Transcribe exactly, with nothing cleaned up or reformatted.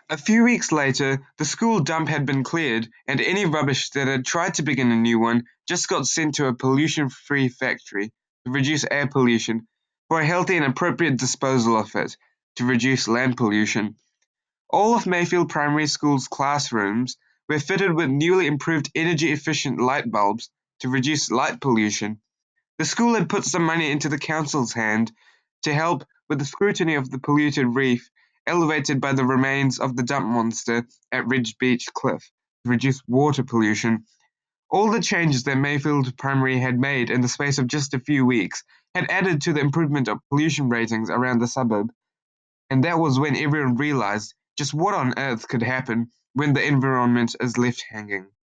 A few weeks later, the school dump had been cleared, and any rubbish that had tried to begin a new one just got sent to a pollution-free factory to reduce air pollution, for a healthy and appropriate disposal of it to reduce land pollution. All of Mayfield Primary School's classrooms were fitted with newly improved energy-efficient light bulbs to reduce light pollution. The school had put some money into the council's hand to help with the scrutiny of the polluted reef elevated by the remains of the dump monster at Ridge Beach Cliff to reduce water pollution. All the changes that Mayfield Primary had made in the space of just a few weeks had added to the improvement of pollution ratings around the suburb, and that was when everyone realized just what on earth could happen when the environment is left hanging.